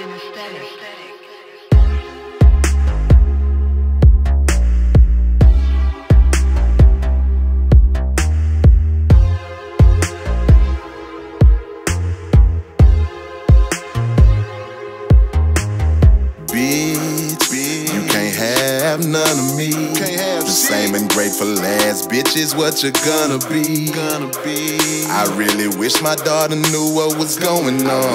Have none of me. The same ungrateful ass bitch is what you're gonna be. I really wish my daughter knew what was going on.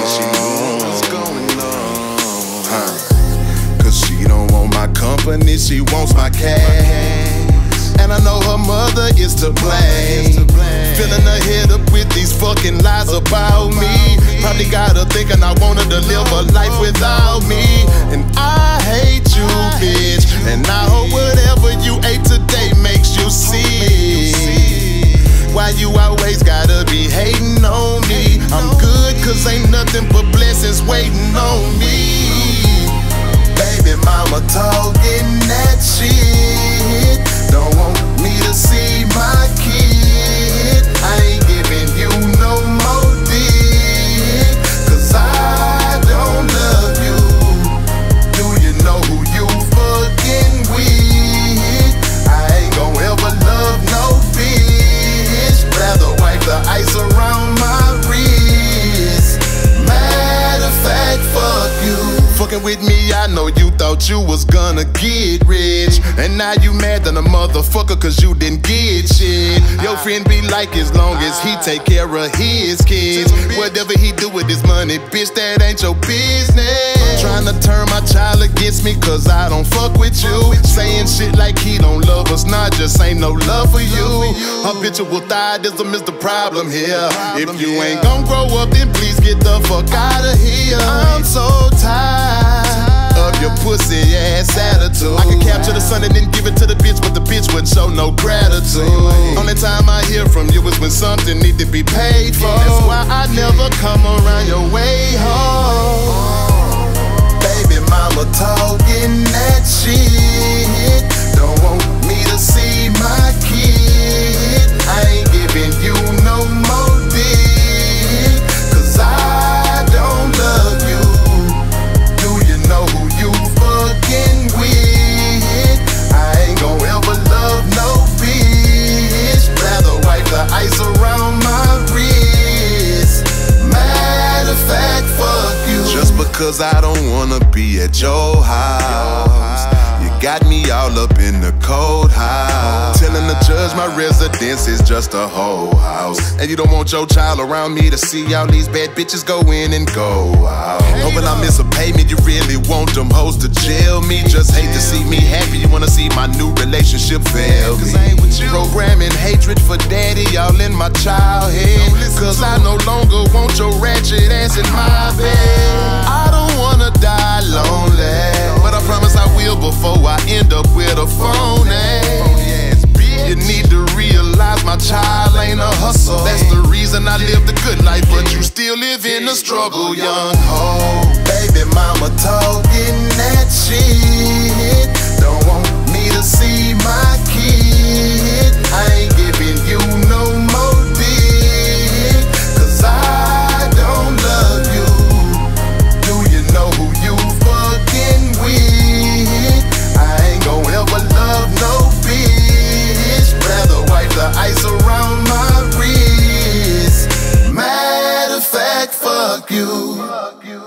Cause she don't want my company, she wants my cash. And I know her mother is to blame. Filling her head up with these fucking lies about me. Probably got her thinking I want her to live a life without me. And I hate you, bitch. And I hope whatever you ate today makes you see why you always gotta be hating on me. I'm good cause ain't nothing but blessings waiting on me. Baby mama talking that shit. Don't want me to see my kid. I ain't giving you no more dick, cause I don't love you. Do you know who you fucking with? I ain't gon' ever love no bitch. Rather wipe the ice around my wrist. Matter of fact, fuck you. Fucking with me, I know you thought you was gonna get rich, and now you mad than a motherfucker cause you didn't get shit. Your friend be like, as long as he take care of his kids, whatever he do with his money, bitch, that ain't your business. Trying to turn my child against me cause I don't fuck with you. Saying shit like he don't love us, nah, just ain't no love for you. Habitual thightism is the problem here. If you ain't gon' grow up, then please get the fuck out of here. I'm so tired of your pussy ass attitude. I can capture the sun and then give it to the bitch, but the bitch wouldn't show no gratitude. Only time I hear from you is when something need to be paid for. That's why I never come around your way home. Baby mama talking that shit. Don't want me to see my kid. I ain't giving you no more dick, cause I don't love you. Do you know who you fucking with? I ain't gon' ever love no bitch. Rather wipe the ice around my wrist. Matter of fact, fuck you. Just because I don't wanna be at your house, you got me all up in the cold house. Telling the judge my residence is just a whole house, and you don't want your child around me to see all these bad bitches go in and go out. Hoping I miss a payment, you really want them hoes to jail me. Just hate to see me happy, you wanna see my new relationship fail me. Programming hatred for daddy all in my child head, cause I no longer want your ratchet ass in my bed. I don't wanna die lonely, but I promise I will before I end up with a phony. You need to realize my child ain't a hustle. That's the reason I live the good life, but you still live in the struggle, young hoe. Baby mama talking that shit. Don't want me to see my kid. I ain't giving you no more dick, cause I don't love you. Do you know who you fucking with? I ain't gon' ever love no bitch. Rather wipe the ice around my wrist. Matter of fact, fuck you.